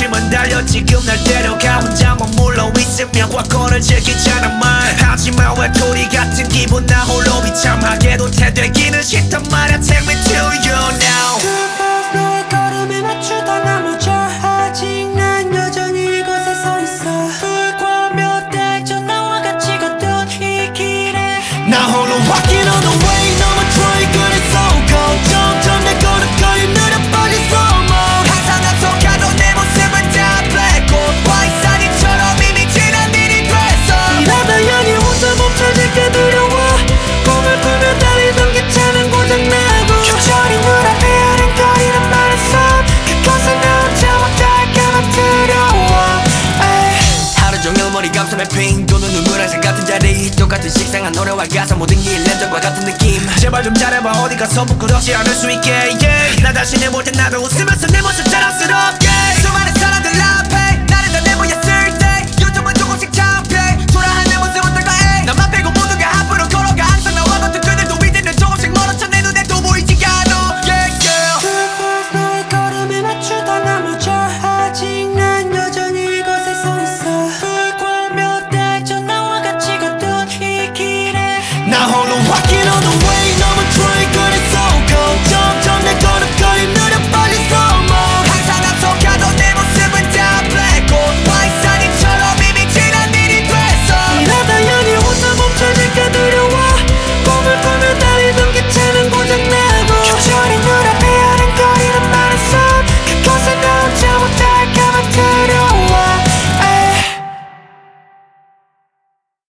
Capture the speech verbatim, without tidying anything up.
욕심은 달려 지금 날 데려가 혼자 머물러 있으면 과거를 즐기잖아 말 하지만 외톨이 같은 기분 나 홀로 비참하게도 태되기는 싫단 말야 Take me to you now 두 너의 걸음에 맞추다 넘어져 아직 난 여전히 이곳에 서 있어 불과 몇 달 전 나와 같이 걷던 이 길에 나 홀로 walking on the way 너만 트로이 그래서 점점 내 걸음걸이 느려 빠진 slow mo 항상 앞서가던 내 모습은 다 black or white 사진처럼 이미 지난 일이 됐어 이러다 여기 혼자 멈춰질게 두려워 꿈을 꾸며 달리던 기차는 고장나고 규철이 눈앞에 아른거리는 말했어 그것은 나 혼자 왔다할까봐 두려워 에이. 하루 종일 머리 감싸매 핑 도는 눈물 항상 같은 자리 똑같은 식상한 노래와 가사 모든 게 랜덤과 같은 느낌 제발 좀 잘해봐 어디 가서 부끄럽지 않을 수 있게 yeah. 나 자신을 볼 땐 나도 웃으면서 내 모습 자랑스럽게